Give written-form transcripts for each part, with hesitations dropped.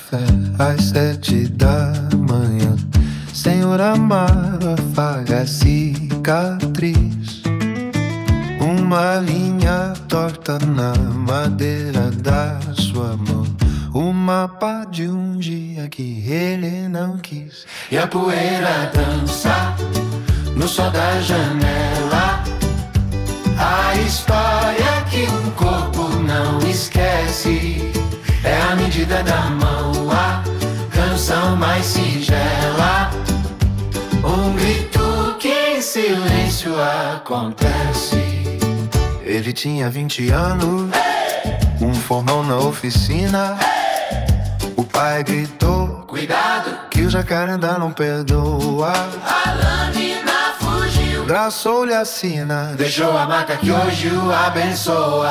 café às 7 da manhã. Senhor amado, afaga a cicatriz. Uma linha torta na madeira da sua mão. O mapa de um dia que ele não quis. E a poeira dança no sol da janela. A história que um corpo não esquece. É a medida da mão, a canção mais singela. Um grito que em silêncio acontece. Ele tinha 20 anos, um formão na oficina. O pai gritou: cuidado, que o jacarandá não perdoa. A lâmina fugiu, traçou-lhe a sina, deixou a marca que hoje o abençoa.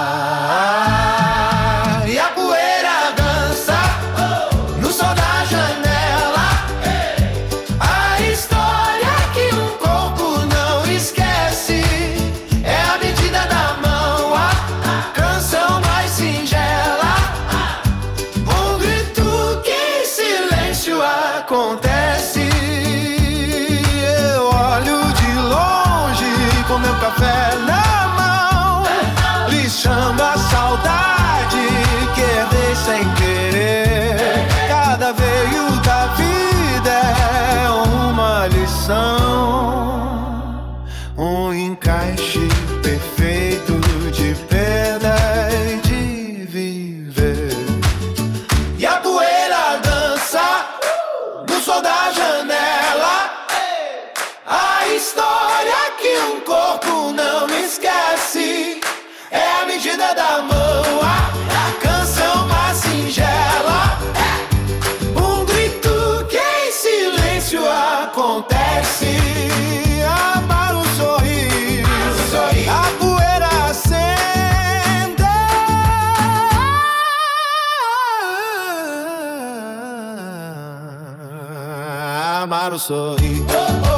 E a poeira dança no sol da janela. A história que um corpo não esquece. É a medida da mão, a canção mais singela. Um grito que em silêncio acontece. Eu olho de longe com meu café na mão, lixando a saudade que herdei sem querer. Cada veio da vida é uma lição, um encaixe perfeito de perda e de viver. E a poeira dança no sol da janela. A história que um corpo não esquece. É a medida da mão, a canção mais singela. Um grito que em silêncio acontece. Amar um sorriso, a poeira acende. Amar um sorriso.